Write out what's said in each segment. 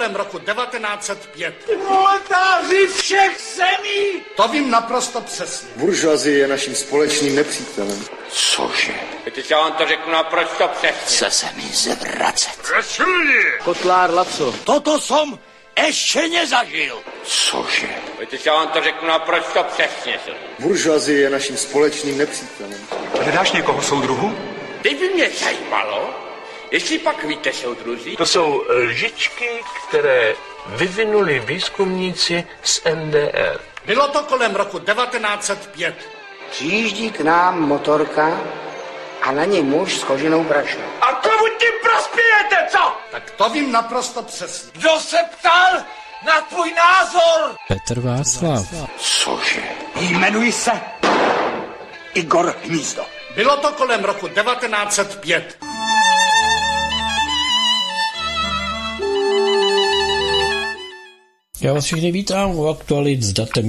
kolem roku 1905. Proletáři všech zemí! To vím naprosto přesně. Buržoazie je naším společným nepřítelem. Cože? Víte, já vám to řeknu naprosto přesně. Chce se mi zvracet. Kotlár Laco. Toto som ještě nezažil. Cože? Víte, já vám to řeknu naprosto přesně. Buržoazie je naším společným nepřítelem. Hledáš někoho soudruhu? Teď by mě zajímalo, jestli pak víte, soudruzi. To jsou lžičky, které vyvinuli výzkumníci z NDR. Bylo to kolem roku 1905. Přijíždí k nám motorka a na ní muž s koženou brašnou. A komu tím prospějete, co? Tak to vím naprosto přesně. Kdo se ptal na tvůj názor? Petr Václav. Cože? Jmenuji se Igor Hnízdo. Bylo to kolem roku 1905. Já vás všechny vítám u aktualit s datem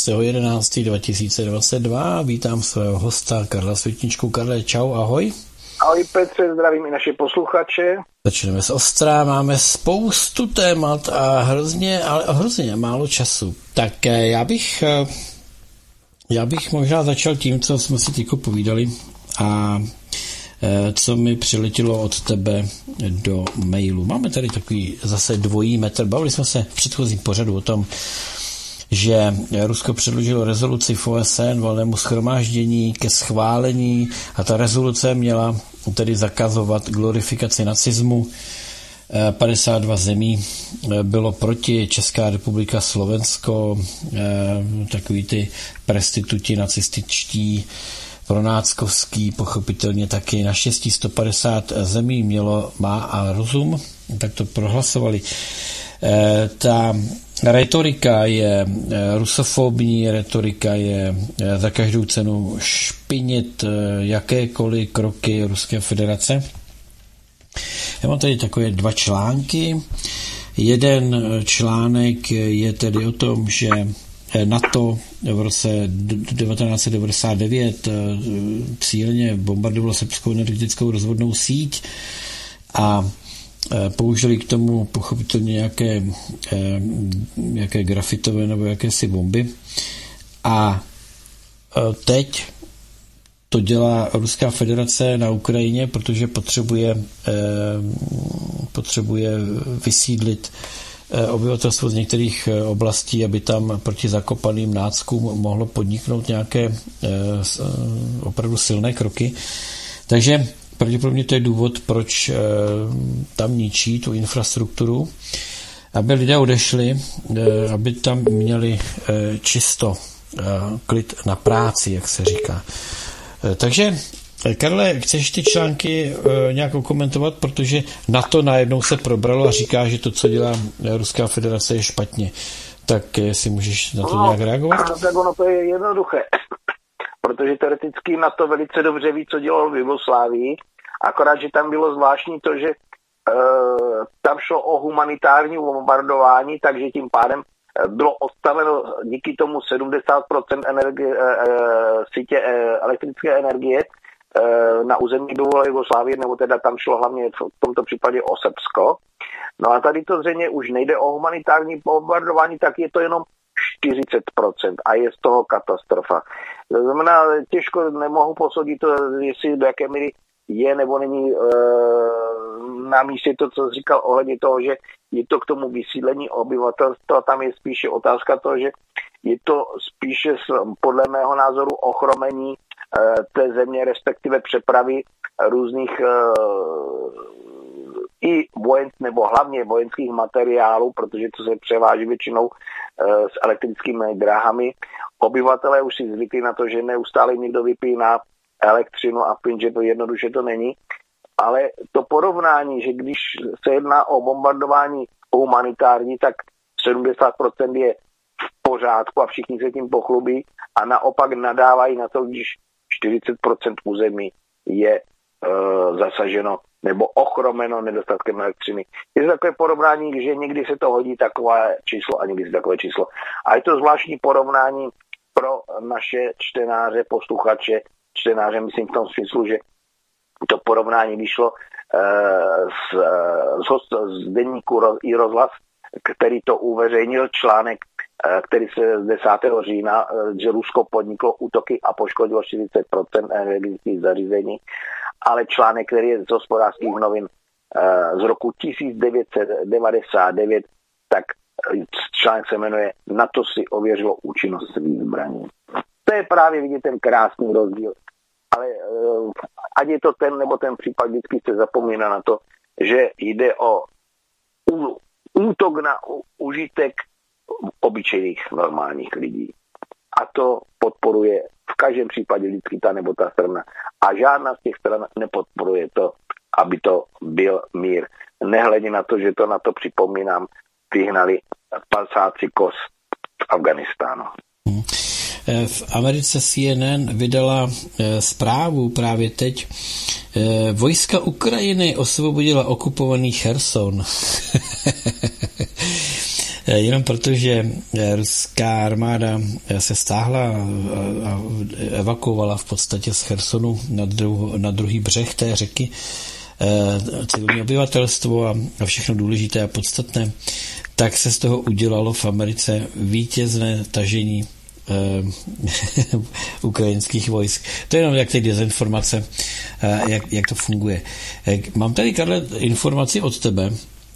11.11.2022. Vítám svého hosta Karla Světničku. Karle, čau, ahoj. Ahoj Petře, zdravím i naše posluchače. Začneme z ostra, máme spoustu témat a hrozně málo času. Tak já bych možná začal tím, co jsme si teď povídali a co mi přiletělo od tebe do mailu. Máme tady takový zase dvojí metr. Bavili jsme se v předchozím pořadu o tom, že Rusko předložilo rezoluci v OSN valnému shromáždění ke schválení a ta rezoluce měla tedy zakazovat glorifikaci nacismu. 52 zemí bylo proti, Česká republika, Slovensko, takový ty prestituti nacističtí, pronáckovský, pochopitelně taky. Naštěstí 150 zemí má a rozum, tak to prohlasovali. Ta retorika je rusofobní, retorika je za každou cenu špinit jakékoliv kroky Ruské federace. Já mám tady takové dva články. Jeden článek je tedy o tom, že NATO v roce 1999 cíleně bombardovalo srbskou energetickou rozvodnou síť a použili k tomu pochopitelně nějaké grafitové nebo jakési bomby. A teď to dělá Ruská federace na Ukrajině, protože potřebuje vysídlit obyvatelstvo z některých oblastí, aby tam proti zakopaným náckům mohlo podniknout nějaké opravdu silné kroky. Takže pravděpodobně to je důvod, proč tam ničí tu infrastrukturu, aby lidé odešli, aby tam měli čisto, klid na práci, jak se říká. Takže, Karle, chceš ty články nějak komentovat, protože na to najednou se probralo a říká, že to, co dělá Ruská federace, je špatně. Tak jestli můžeš na to nějak reagovat? Tak ono to je jednoduché, protože teoreticky na to velice dobře ví, co dělalo v Jugoslávii, akorát, že tam bylo zvláštní to, že tam šlo o humanitární bombardování, takže tím pádem bylo odstaveno díky tomu 70% sítě elektrické energie na území bývalé Jugoslávie, nebo teda tam šlo hlavně v tomto případě o Srbsko. No a tady to zřejmě už nejde o humanitární bombardování, tak je to jenom 40% a je z toho katastrofa. To znamená, těžko nemohu posoudit to, jestli do jaké míry je nebo není na místě to, co říkal ohledně toho, že je to k tomu vysídlení obyvatelstva, tam je spíše otázka toho, že je to spíše podle mého názoru ochromení té země, respektive přepravy různých i nebo hlavně vojenských materiálů, protože to se převáží většinou s elektrickými dráhami. Obyvatelé už si zvykli na to, že neustále někdo vypíná elektřinu a plyn, že to jednoduše to není. Ale to porovnání, že když se jedná o bombardování humanitární, tak 70% je v pořádku a všichni se tím pochlubí a naopak nadávají na to, když 40% území je zasaženo nebo ochromeno nedostatkem elektřiny. Je to takové porovnání, že někdy se to hodí takové číslo a někdy se takové číslo. A je to zvláštní porovnání pro naše čtenáře, posluchače, čtenáře, myslím v tom smyslu, že to porovnání vyšlo z deníku i rozhlas který to uveřejnil, článek, který se z 10. října, že Rusko podniklo útoky a poškodilo 40% energetických zařízení, ale článek, který je z Hospodářských novin z roku 1999, tak článek se jmenuje Na to si ověřilo účinnost svých zbraní. To je právě vidět ten krásný rozdíl. Ale ať je to ten nebo ten případ, vždycky se zapomíná na to, že jde o útok na užitek obyčejných normálních lidí. A to podporuje v každém případě vždycky ta nebo ta strana. A žádná z těch stran nepodporuje to, aby to byl mír. Nehledě na to, že to na to připomínám, vyhnali pasáci kos v Afganistánu. V Americe CNN vydala zprávu právě teď. Vojska Ukrajiny osvobodila okupovaný Cherson. Jenom protože ruská armáda se stáhla a evakuovala v podstatě z Chersonu na druhý břeh té řeky civilní obyvatelstvo a všechno důležité a podstatné, tak se z toho udělalo v Americe vítězné tažení ukrajinských vojsk. To je jenom jak ty dezinformace, jak to funguje. Mám tady, Karle, informaci od tebe.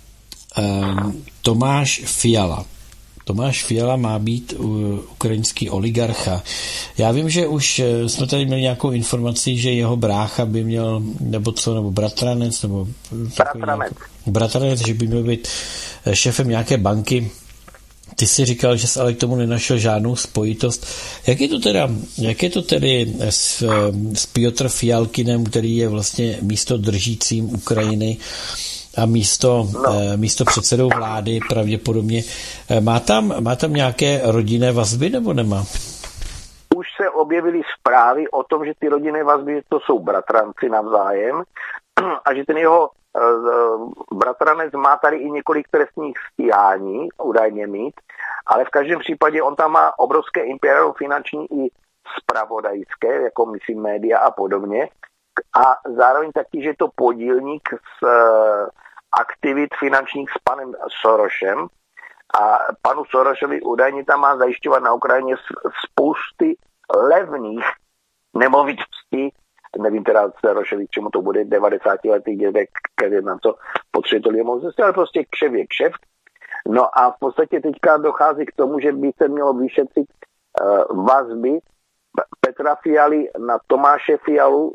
Tomáš Fiala má být ukrajinský oligarcha. Já vím, že už jsme tady měli nějakou informaci, že jeho brácha by měl, nebo bratranec, bratranec, že by měl být šéfem nějaké banky. Ty jsi říkal, že jsi ale k tomu nenašel žádnou spojitost. Jak je to tedy s Piotr Fialkinem, který je vlastně místo držícím Ukrajiny a místo předsedou vlády pravděpodobně. Má tam nějaké rodinné vazby nebo nemá? Už se objevily zprávy o tom, že ty rodinné vazby to jsou bratranci navzájem a že ten jeho bratranec má tady i několik trestních stíhání, údajně mít, ale v každém případě on tam má obrovské impérium finanční i zpravodajské, jako myslím média a podobně, a zároveň taky, že je to podílník z aktivit finančních s panem Sorosem a panu Sorosovi údajně tam má zajišťovat na Ukrajině spousty levných nemovitostí. Nevím teda Sorosovi, k čemu to bude, 90-letý dědek, který na to potřebuje to nemovitosti, ale prostě kšev je kšeft. No a v podstatě teďka dochází k tomu, že by se mělo vyšetřit vazby Petra Fialy na Tomáše Fialu,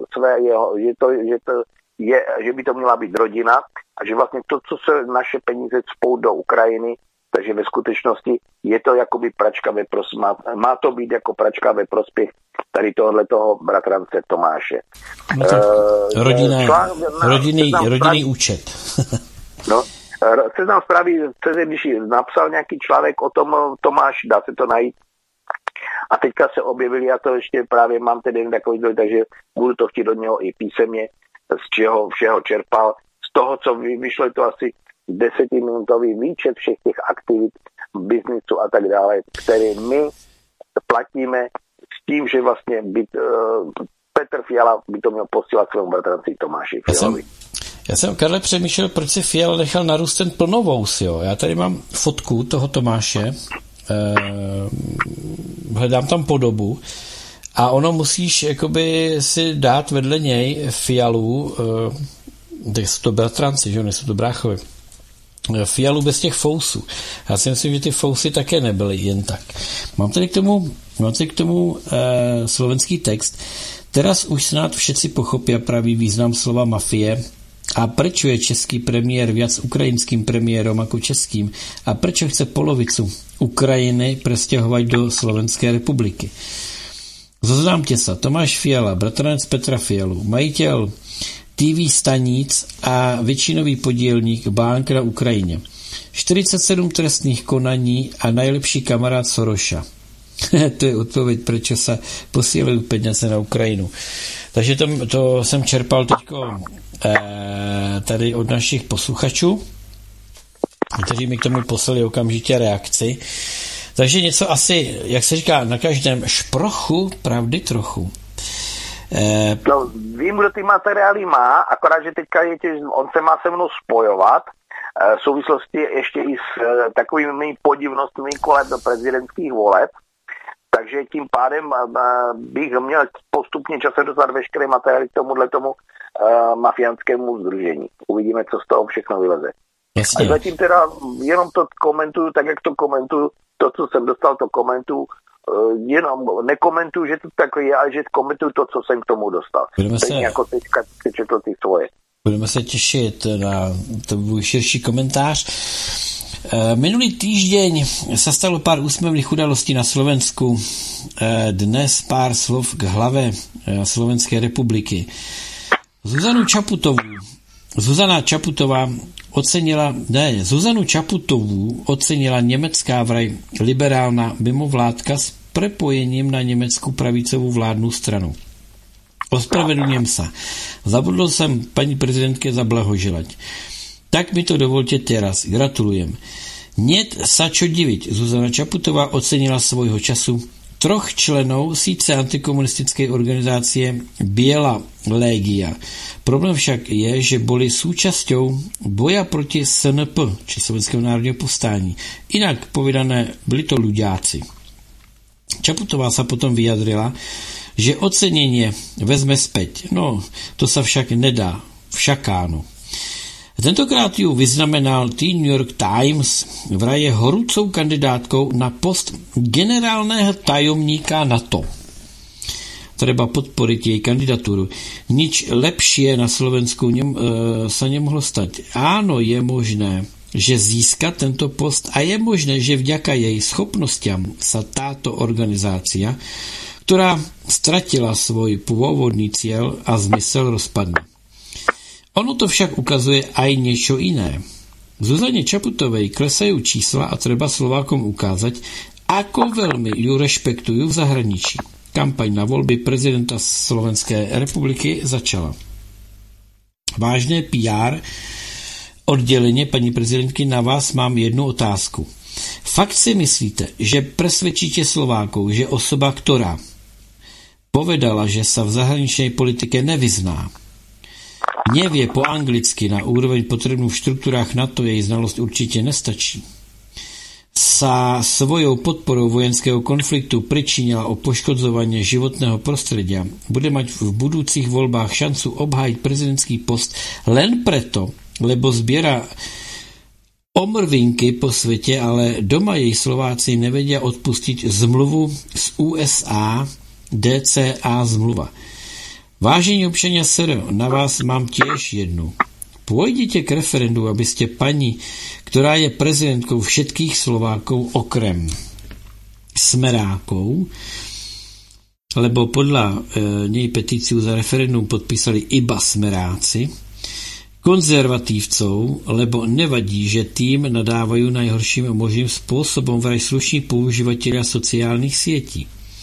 že by to měla být rodina a že vlastně to, co se naše peníze cpou do Ukrajiny, takže ve skutečnosti je to jakoby pračka má to být jako pračka ve prospěch tady tohoto bratrance Tomáše. No rodinný účet. No, seznam zprávy, když napsal nějaký článek o tom Tomáš, dá se to najít. A teďka se objevili, já to ještě právě mám tedy takový dojde, takže budu to chtít od něho i písemně, z čeho všeho čerpal. Z toho, co vyšlo, je to asi 10minutový výčet všech těch aktivit, biznisu a tak dále, které my platíme s tím, že vlastně Petr Fiala by to měl posílat svému bratranci Tomáši Fialovi. Já jsem, Karle, přemýšlel, proč si Fiala nechal narůst ten plnovous, jo. Já tady mám fotku toho Tomáše, hledám tam podobu a ono musíš jakoby si dát vedle něj Fialu, tak jsou to bratranci, že jo, nejsou to bráchovi, Fialu bez těch fousů. Já si myslím, že ty fousy také nebyly jen tak. Mám tady k tomu slovenský text. Teraz už snad všetci pochopia pravý význam slova mafie. A prečo je český premiér viac ukrajinským premiérom ako českým? A prečo chce polovicu Ukrajiny presťahovať do Slovenskej republiky? Zoznámte sa, Tomáš Fiala, bratranec Petra Fialu, majitel TV staníc a väčšinový podielník bank na Ukrajine. 47 trestných konaní a najlepší kamarád Soroša. To je odpověď, prečo sa posielajú peniaze na Ukrajinu. Takže to jsem čerpal teďko tady od našich posluchačů, kteří mi k tomu poslali okamžitě reakci. Takže něco asi, jak se říká, na každém šprochu pravdy trochu. No, vím, kdo ty materiály má, akorát, že teďka on se má se mnou spojovat v souvislosti ještě i s takovými podivnostmi kolem prezidentských voleb. Takže tím pádem bych měl postupně časem dostat veškeré materiály k tomu mafiánskému sdružení. Uvidíme, co z toho všechno vyleze. Jasně. A zatím teda jenom to komentuju, tak jak to komentuju, to, co jsem dostal, to komentuju, jenom nekomentuju, že to tak je, ale že komentuju to, co jsem k tomu dostal. Stejně jako teďka četl ty svoje. Budeme se těšit na tvůj širší komentář. Minulý týždeň se stalo pár úsměvných událostí na Slovensku. Dnes pár slov k hlave Slovenské republiky. Zuzana Čaputovou ocenila německá vraj liberálna mimovládka s prepojením na německou pravicovou vládnu stranu. Ospravedlňujem sa. Zabudol som pani prezidentke zablahoželať. Tak mi to dovolte teraz. Gratulujem. Niet sa čo diviť. Zuzana Čaputová ocenila svojho času 3 členov síce antikomunistickej organizácie Biela Légia. Problém však je, že boli súčasťou boja proti SNP, či Slovenského národního povstání. Inak povedané, byli to ľuďáci. Čaputová sa potom vyjadrila, že ocenenie vezme späť. No, to sa však nedá. Všakáno. Tentokrát ju vyznamenal New York Times vraje horúcou kandidátkou na post generálneho tajomníka NATO. Treba podporiť jej kandidatúru. Nič lepšie na Slovensku sa nemohlo stať. Áno, je možné, že získa tento post a je možné, že vďaka jej schopnostiam sa táto organizácia, ktorá stratila svoj pôvodný cieľ a zmysel, rozpadne. Ono to však ukazuje aj niečo iné. Zuzane Čaputovej klesajú čísla a treba Slovákom ukázať, ako veľmi ju rešpektujú v zahraničí. Kampaň na voľby prezidenta Slovenskej republiky začala. Vážné PR oddelenie pani prezidentky, na vás mám jednu otázku. Fakt si myslíte, že presvedčíte Slovákov, že osoba, ktorá povedala, že sa v zahraničnej politike nevyzná, nevie po anglicky na úroveň potrebnú v štruktúrách NATO, jej znalosť určite nestačí, sa svojou podporou vojenského konfliktu pričinila o poškodzovanie životného prostredia, bude mať v budúcich voľbách šancu obhájiť prezidentský post len preto, lebo zbiera omrvinky po svete, ale doma jej Slováci nevedia odpustiť zmluvu z USA, DCA zmluva. Vážení občania SR, na vás mám tiež jednu. Pôjdete k referendu, aby ste pani, ktorá je prezidentkou všetkých Slovákov okrem Smerákov, lebo podľa nej petíciu za referendum podpísali iba Smeráci, konzervatívcov, lebo nevadí, že tým nadávajú najhorším možným spôsobom vraj slušní používatelia sociálnych sietí.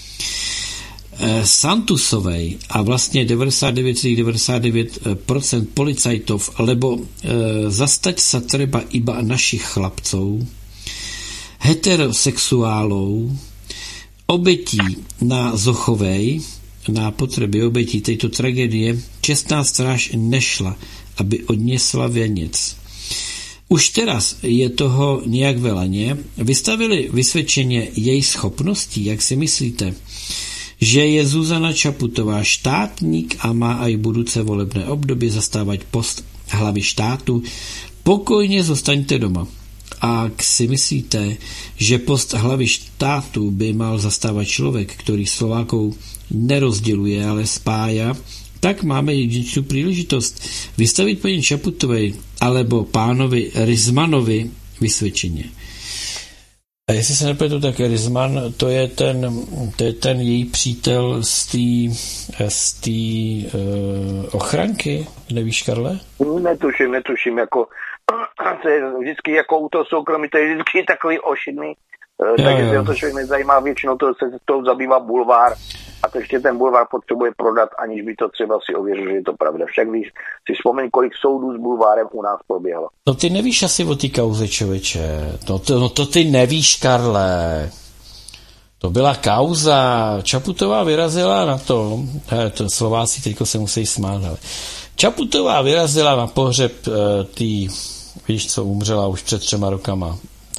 Santusovej a vlastne 99,99% policajtov, lebo zastať sa treba iba našich chlapcov, heterosexuálov, obetí na Zochovej, na potreby obetí tejto tragédie, čestná stráž nešla, aby odniesla vianec. Už teraz je toho nejak veľa, nie? Vystavili vysvedčenie jej schopností, jak si myslíte, že je Zuzana Čaputová štátnik a má aj budúce volebné obdobie zastávať post hlavy štátu, pokojne zostaňte doma. Ak si myslíte, že post hlavy štátu by mal zastávať človek, ktorý Slovákov nerozdeľuje, ale spája, tak máme jedinečnú príležitosť vystaviť pani Čaputovej alebo pánovi Rizmanovi vysvedčenie. A jestli se nepletu, tak Rizman, to je ten její přítel z té ochranky, nevíš, Karle? Netuším, jako to je vždycky jako u toho soukromí, to je vždycky takový ošidný, takže se o to člověk nezajímá, většinou to se toho zabývá bulvár a to ještě ten bulvár potřebuje prodat, aniž by to třeba si ověřil, že je to pravda. Však víš, si vzpomeň, kolik soudů s bulvárem u nás proběhlo. No ty nevíš asi o té kauze, člověče. To ty nevíš, Karle. To byla kauza. Čaputová vyrazila na to Slováci teďko se musí smát, ale Čaputová vyrazila na pohřeb té víš, co umřela už před 3 rokama.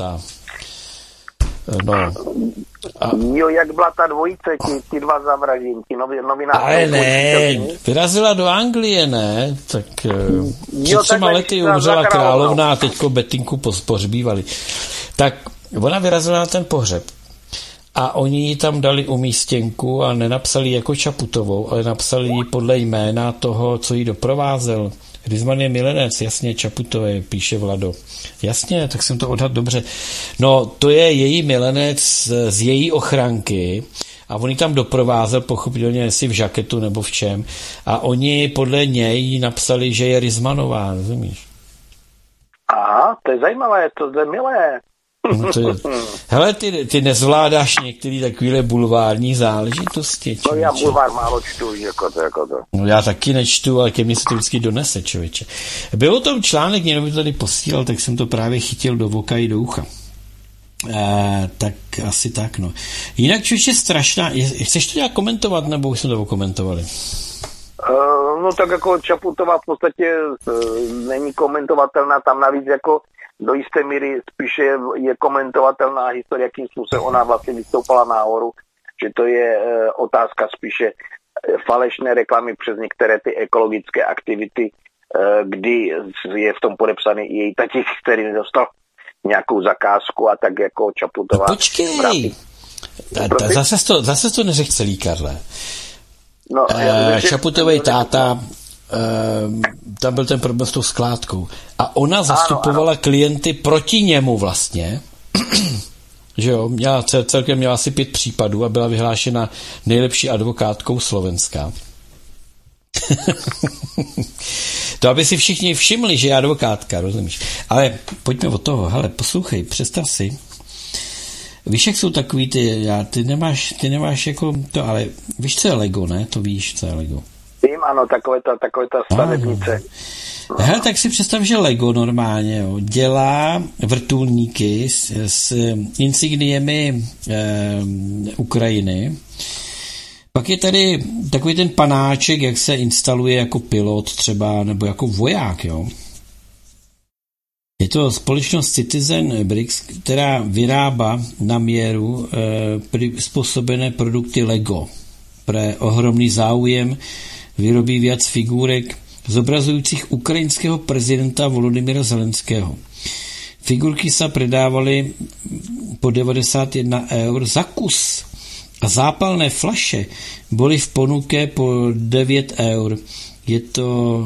Jo, jak byla ta dvojice, ti dva zavraždění, ti novináři. Ale ne, vyrazila do Anglie, ne? Tak před 3 lety umřela královna a teďko Betinku pohřbívali. Tak ona vyrazila na ten pohřeb a oni ji tam dali umístěnku a nenapsali jako Čaputovou, ale napsali ji podle jména toho, co ji doprovázel. Ryzman je milenec, jasně, Čaputové, píše Vlado. Jasně, tak jsem to odhadl dobře. No, to je její milenec z její ochranky a on ji tam doprovázel, pochopitelně, jestli v žaketu nebo v čem. A oni podle něj napsali, že je Ryzmanová, rozumíš? Aha, to je zajímavé, to je milé. No hele, ty nezvládáš některé takovéhle bulvární záležitosti. No já bulvár málo čtu, jako to. No já taky nečtu, ale ke mně se to vždycky donese, člověče. Byl o tom článek, někdo mi to tady posílal, tak jsem to právě chytil do voka i do ucha. Tak asi tak, no. Jinak, člověče, strašná. Chceš to nějak komentovat, nebo už jsme to komentovali? No tak jako Čaputová v podstatě není komentovatelná, tam navíc jako do jisté míry spíše je komentovatelná historie, jakým způsobem ona vlastně vystoupala nahoru, že to je otázka spíše falešné reklamy přes některé ty ekologické aktivity, kdy je v tom podepsaný i její tatík, který nedostal nějakou zakázku a tak jako Čaputová. No počkej, zase to neřekl celý, Karle. No, Čaputovej táta, tam byl ten problém s tou skládkou. A ona zastupovala klienty proti němu vlastně, že jo, celkem měla asi 5 případů a byla vyhlášena nejlepší advokátkou Slovenska. To aby si všichni všimli, že je advokátka, rozumíš? Ale pojďme od toho, hele, poslouchej, představ si, víš, jak jsou takový ty nemáš jako to, ale víš, co je Lego, ne? To víš, co je Lego. Vím, ano, takové ta stavebnice. Hele, tak si představ, že Lego normálně dělá vrtulníky s insigniemi Ukrajiny. Pak je tady takový ten panáček, jak se instaluje jako pilot třeba, nebo jako voják, jo. Je to společnost Citizen Bricks, která vyrábá na měru způsobené produkty Lego. Pro ohromný záujem vyrobí víc figurek zobrazujících ukrajinského prezidenta Volodymyra Zelenského. Figurky se predávaly po 91 eur za kus a zápalné flaše byly v ponuke po 9 eur. Je to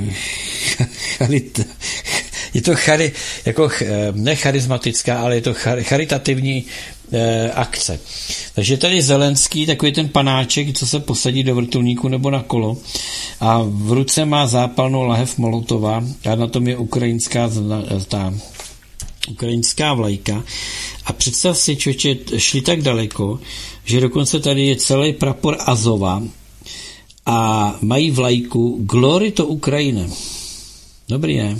ne charismatická, ale je to charitativní akce. Takže tady Zelenský, takový ten panáček, co se posadí do vrtulníku nebo na kolo a v ruce má zápalnou lahev Molotova a na tom je ukrajinská vlajka. A představ si, člověče, šli tak daleko, že dokonce tady je celý prapor Azova a mají vlajku Glory to Ukrajina. Dobrý, ne?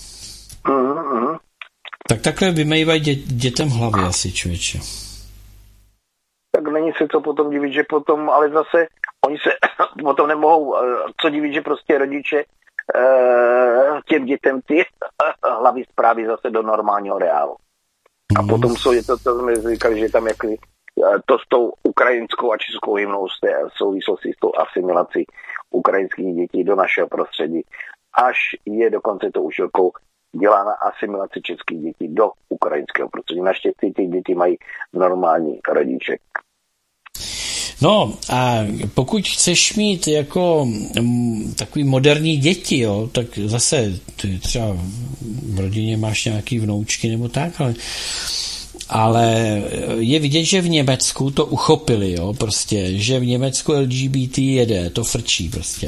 Tak takhle vymejvají dětem hlavy asi, člověče. Tak není se co potom divit, že potom, ale zase oni se potom nemohou co divit, že prostě rodiče těm dětem ty hlavy zpráví zase do normálního reálu. A potom jsou to, co jsme říkali, že tam jaký to s tou ukrajinskou a českou hymnou v souvislosti s tou asimilací ukrajinských dětí do našeho prostředí. Až je dokonce to účelkou dělá na asimilaci českých dětí do ukrajinského prostředí. Naštěstí ty děti mají normální rodiče. No a pokud chceš mít jako takový moderní děti, jo, tak zase ty třeba v rodině máš nějaký vnoučky nebo tak, ale je vidět, že v Německu to uchopili, jo, prostě, že v Německu LGBT jede, to frčí prostě.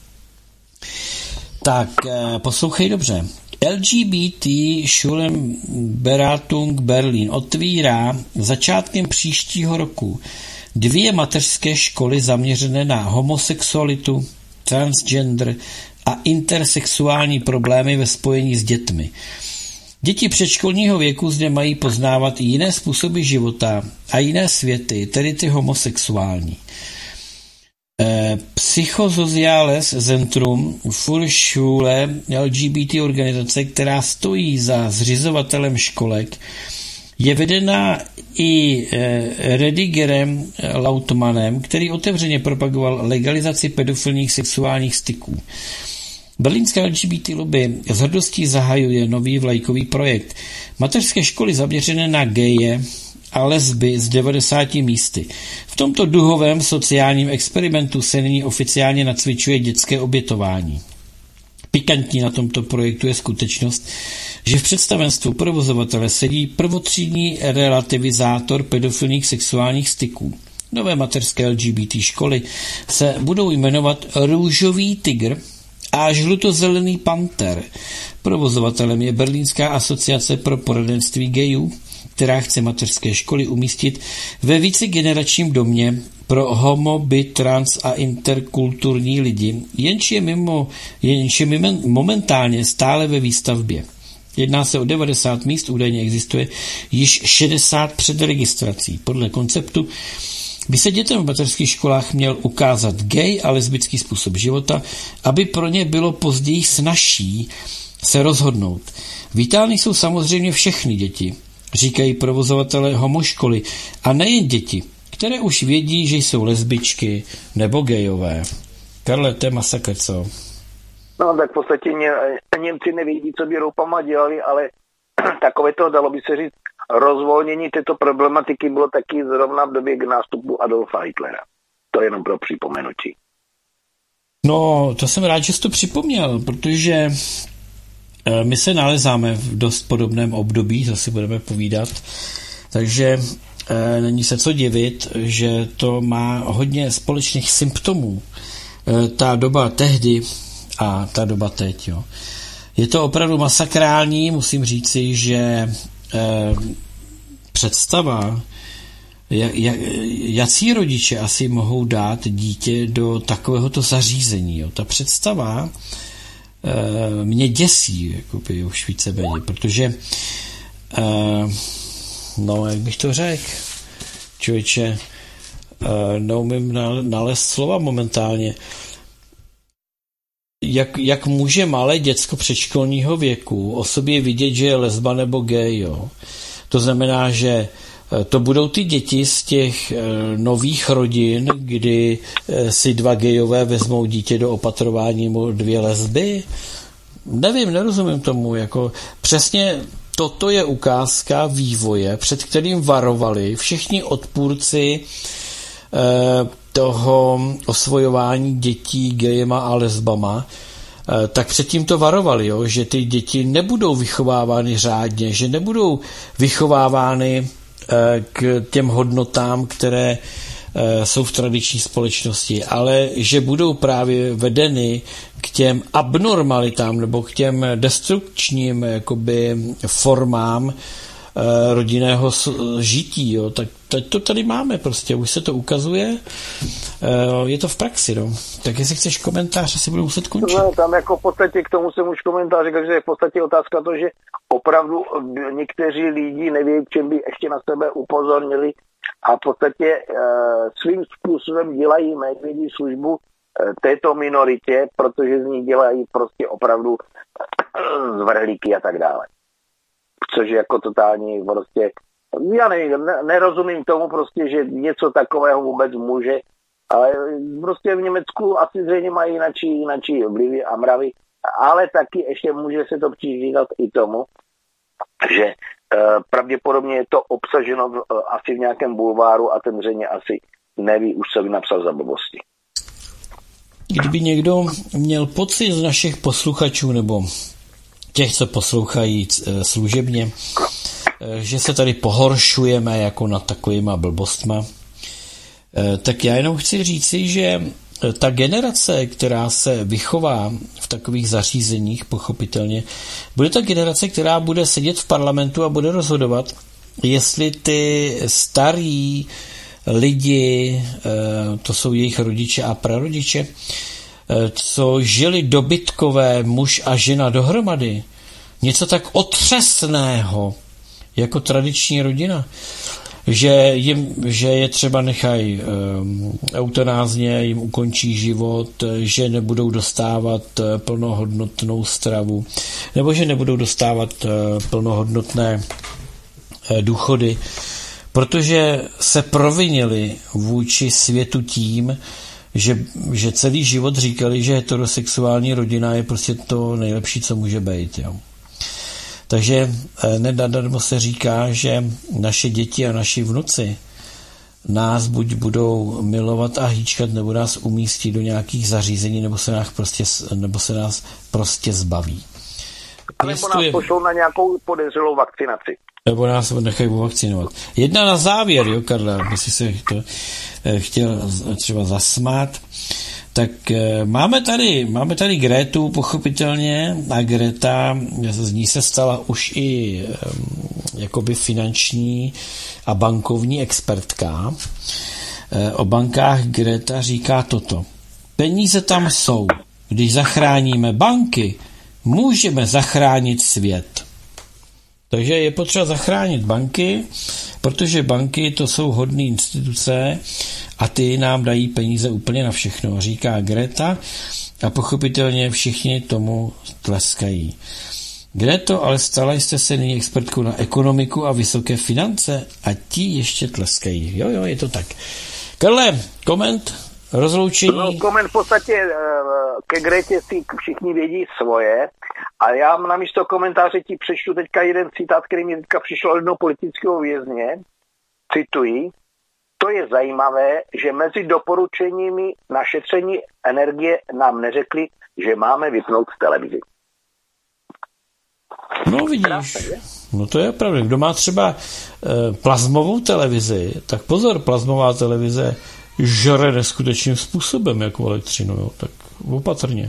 Tak, poslouchej dobře. LGBT Schulenberatung Berlin otvírá začátkem příštího roku 2 mateřské školy zaměřené na homosexualitu, transgender a intersexuální problémy ve spojení s dětmi. Děti předškolního věku zde mají poznávat i jiné způsoby života a jiné světy, tedy ty homosexuální. Psychosoziales Centrum für Schule LGBT organizace, která stojí za zřizovatelem školek, je vedena i Redigerem Lautmanem, který otevřeně propagoval legalizaci pedofilních sexuálních styků. Berlínská LGBT lobby s hrdostí zahajuje nový vlajkový projekt. Mateřské školy zaměřené na geje a lesby z 90 místy. V tomto duhovém sociálním experimentu se nyní oficiálně nacvičuje dětské obětování. Pikantní na tomto projektu je skutečnost, že v představenstvu provozovatele sedí prvotřídní relativizátor pedofilních sexuálních styků. Nové mateřské LGBT školy se budou jmenovat Růžový tygr a Žlutozelený panter. Provozovatelem je Berlínská asociace pro poradenství gayů, která chce mateřské školy umístit ve vícegeneračním domě pro homo, bi, trans a interkulturní lidi, jenž je momentálně stále ve výstavbě. Jedná se o 90 míst, údajně existuje již 60 předregistrací. Podle konceptu by se dětem v mateřských školách měl ukázat gay a lesbický způsob života, aby pro ně bylo později snazší se rozhodnout. Vítány jsou samozřejmě všechny děti, říkají provozovatelé homoškoly, a nejen děti, které už vědí, že jsou lesbičky nebo gejové. Karle, to je masakr, co? No, tak v podstatě Němci nevědí, co by Roupama dělali, ale takové to, dalo by se říct, rozvolnění této problematiky bylo taky zrovna v době k nástupu Adolfa Hitlera. To jenom pro připomenutí. No, to jsem rád, že jsi to připomněl, protože my se nalezáme v dost podobném období, zase budeme povídat, takže není se co divit, že to má hodně společných symptomů. Ta doba tehdy a ta doba teď. Jo. Je to opravdu masakrální, musím říci, že představa, jací rodiče asi mohou dát dítě do takovéhoto zařízení. Jo. Ta představa mě děsí, jakoby už víceméně, protože no, jak bych to řekl, člověče, neumím nalézt slova momentálně. Jak může malé děcko předškolního věku o sobě vidět, že je lesba nebo gay, jo? To znamená, že to budou ty děti z těch nových rodin, kdy si 2 gejové vezmou dítě do opatrování mu 2 lesby? Nevím, nerozumím tomu. Jako přesně toto je ukázka vývoje, před kterým varovali všichni odpůrci toho osvojování dětí gejema a lesbama, tak předtím to varovali, jo, že ty děti nebudou vychovávány řádně, že nebudou vychovávány k těm hodnotám, které jsou v tradiční společnosti, ale že budou právě vedeny k těm abnormalitám nebo k těm destrukčním jakoby formám rodinného žití. Jo. Tak to tady máme prostě, už se to ukazuje, je to v praxi. No. Tak jestli chceš komentář, asi budu muset končit. No, tam jako v podstatě k tomu jsem už komentář říkal, že je v podstatě otázka to, že opravdu někteří lidi nevědí, čem by ještě na sebe upozornili a v podstatě svým způsobem dělají medvědí službu této minoritě, protože z nich dělají prostě opravdu zvrhlíky a tak dále. Což je jako totální prostě, já nevím, nerozumím tomu prostě, že něco takového vůbec může, ale prostě v Německu asi zřejmě mají jinačí vlivy a mravy, ale taky ještě může se to přičítat i tomu, že pravděpodobně je to obsaženo asi v nějakém bulváru a ten zřejmě asi neví už, co by napsal za blbosti. Kdyby někdo měl pocit z našich posluchačů nebo těch, co poslouchají služebně, že se tady pohoršujeme jako nad takovýma blbostma, tak já jenom chci říci, že ta generace, která se vychová v takových zařízeních, pochopitelně, bude ta generace, která bude sedět v parlamentu a bude rozhodovat, jestli ty starý lidi, to jsou jejich rodiče a prarodiče, co žili dobytkové muž a žena dohromady, něco tak otřesného, jako tradiční rodina, že je třeba nechají eutanázně, jim ukončí život, že nebudou dostávat plnohodnotnou stravu, nebo že nebudou dostávat plnohodnotné důchody, protože se provinili vůči světu tím, že celý život říkali, že heterosexuální rodina je prostě to nejlepší, co může být. Jo. Takže nenadarmo se říká, že naše děti a naši vnuci nás buď budou milovat a hýčkat, nebo nás umístí do nějakých zařízení, nebo se nás prostě zbaví. Nebo nás pošlou na nějakou podezřelou vakcinaci. Nebo nás nechají vakcinovat. Jedna na závěr, jo, Karla, jestli se to chtěl třeba zasmát, tak máme tady Gretu, pochopitelně, a Greta, z ní se stala už i jakoby finanční a bankovní expertka. O bankách Greta říká toto. Peníze tam jsou. Když zachráníme banky, můžeme zachránit svět. Takže je potřeba zachránit banky, protože banky to jsou hodné instituce a ty nám dají peníze úplně na všechno, říká Greta a pochopitelně všichni tomu tleskají. Greto, ale stala jste se nyní expertkou na ekonomiku a vysoké finance a ti ještě tleskají. Jo, je to tak. Karle, koment, rozloučení. No, koment v podstatě ke Gretě si všichni vědí svoje a já na místo komentáře ti přečtu teďka jeden citát, který mi teďka přišel od jednoho politického vězně. Cituji. To je zajímavé, že mezi doporučeními na šetření energie nám neřekli, že máme vypnout televizi. No vidíš, no to je pravda. Kdo má třeba plazmovou televizi, tak pozor, plazmová televize žere neskutečným způsobem jako elektřinu, jo, tak opatrně.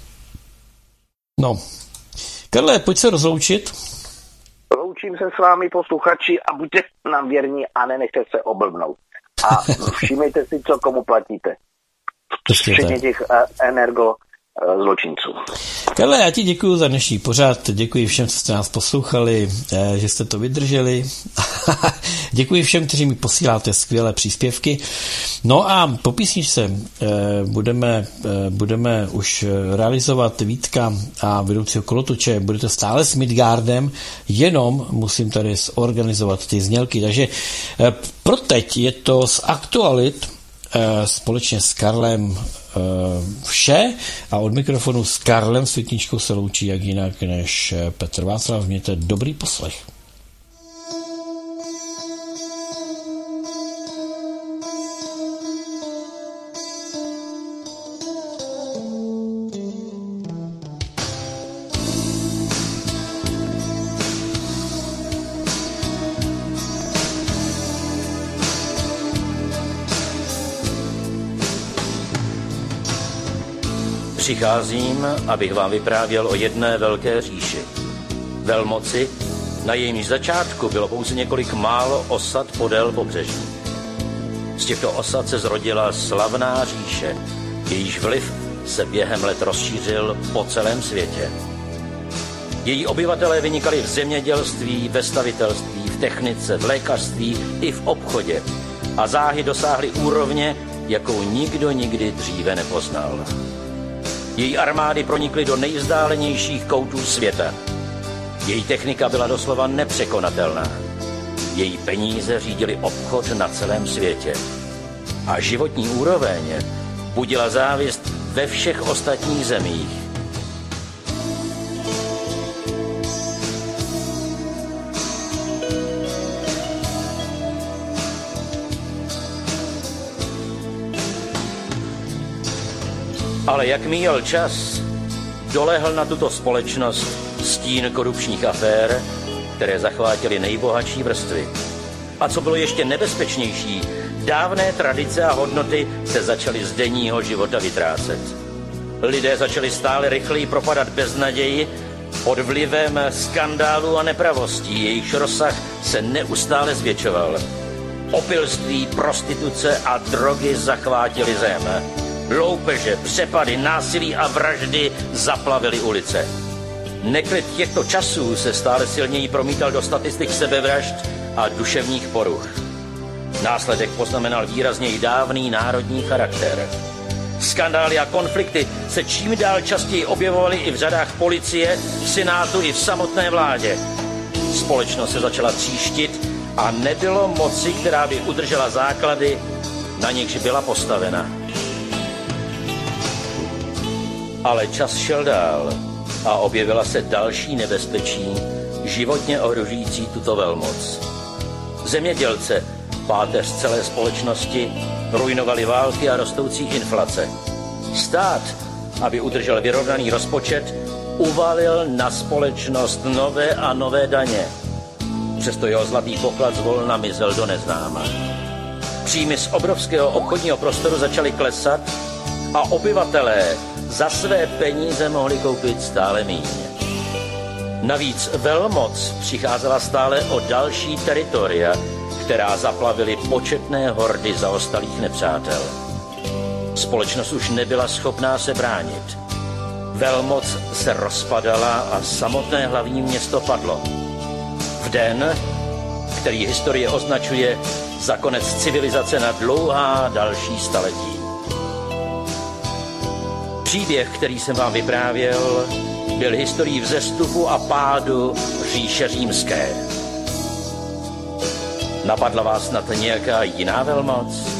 No, Karle, pojď se rozloučit. Loučím se s vámi, posluchači, a buďte nám věrní a nenechte se oblbnout. A všimejte si, co komu platíte. Včetně těch zločinců. Karle, já ti děkuji za dnešní pořad, děkuji všem, co jste nás poslouchali, že jste to vydrželi. Děkuji všem, kteří mi posíláte skvělé příspěvky. No a po písničce budeme už realizovat Vítka a vedoucího kolotoče. Budete stále s Midgardem, jenom musím tady zorganizovat ty znělky. Takže pro teď je to z aktualit společně s Karlem vše a od mikrofonu s Karlem Světničkou se loučí jak jinak než Petr Václav. Mějte dobrý poslech. Přicházím, abych vám vyprávěl o jedné velké říši. Velmoci, na jejímž začátku bylo pouze několik málo osad podél pobřeží. Z těchto osad se zrodila slavná říše, jejíž vliv se během let rozšířil po celém světě. Její obyvatelé vynikali v zemědělství, ve stavitelství, v technice, v lékařství i v obchodě a záhy dosáhly úrovně, jakou nikdo nikdy dříve nepoznal. Její armády pronikly do nejvzdálenějších koutů světa. Její technika byla doslova nepřekonatelná. Její peníze řídily obchod na celém světě. A životní úroveň budila závist ve všech ostatních zemích. Ale jak míjel čas, dolehl na tuto společnost stín korupčních afér, které zachvátily nejbohatší vrstvy. A co bylo ještě nebezpečnější, dávné tradice a hodnoty se začaly z denního života vytrácet. Lidé začali stále rychleji propadat beznaději pod vlivem skandálů a nepravostí, jejichž rozsah se neustále zvětšoval. Opilství, prostituce a drogy zachvátily zem. Loupeže, přepady, násilí a vraždy zaplavily ulice. Neklid těchto časů se stále silněji promítal do statistik sebevražd a duševních poruch. Následek poznamenal výrazněji dávný národní charakter. Skandály a konflikty se čím dál častěji objevovaly i v řadách policie, v senátu i v samotné vládě. Společnost se začala tříštit a nebylo moci, která by udržela základy, na nichž byla postavena. Ale čas šel dál a objevila se další nebezpečí, životně ohrožující tuto velmoc. Zemědělce, páteř celé společnosti, ruinovaly války a rostoucí inflace. Stát, aby udržel vyrovnaný rozpočet, uvalil na společnost nové a nové daně. Přesto jeho zlatý poklad zvolna mizel do neznáma. Příjmy z obrovského obchodního prostoru začaly klesat a obyvatelé za své peníze mohli koupit stále méně. Navíc velmoc přicházela stále o další teritoria, která zaplavily početné hordy zaostalých nepřátel. Společnost už nebyla schopná se bránit. Velmoc se rozpadala a samotné hlavní město padlo. V den, který historie označuje za konec civilizace na dlouhá další staletí. Příběh, který jsem vám vyprávěl, byl historií vzestupu a pádu říše římské. Napadla vás snad nějaká jiná velmoc?